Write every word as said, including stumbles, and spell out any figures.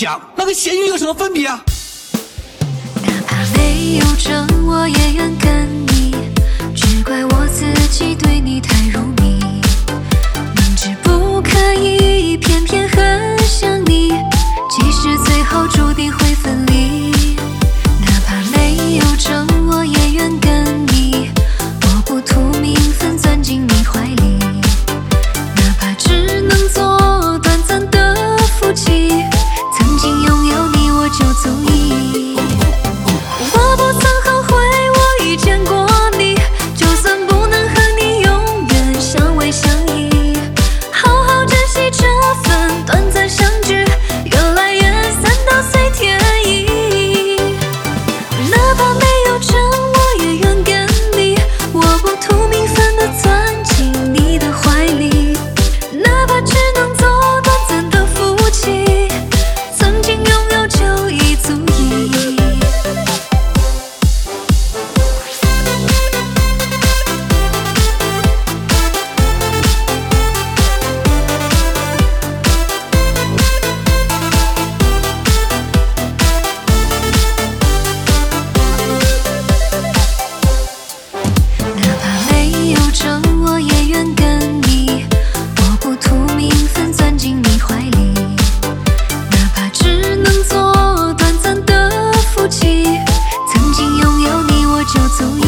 讲，那跟咸鱼有什么分别啊？ 哪怕没有证，我也愿跟你，只怪我自己对你太入迷，明知不可以，偏偏很想你，即使最后注定会分离。哪怕没有证，我也愿跟你，我不图名分，钻进你怀里，哪怕只能做短暂的夫妻，曾经拥有你我就足以。我不曾后悔我遇见过你，就算不能和你永远相偎相依，好好珍惜这份短暂相聚，缘来缘散都随天意。哪怕没有证，我也愿跟你，我不图名分的钻进你的怀里，哪怕只能做短暂的夫妻，曾经拥有就已足矣。哪怕没有证，我也愿跟你，我不图名分，钻进你怀里，哪怕只能做短暂的夫妻，曾经拥有你我就足矣。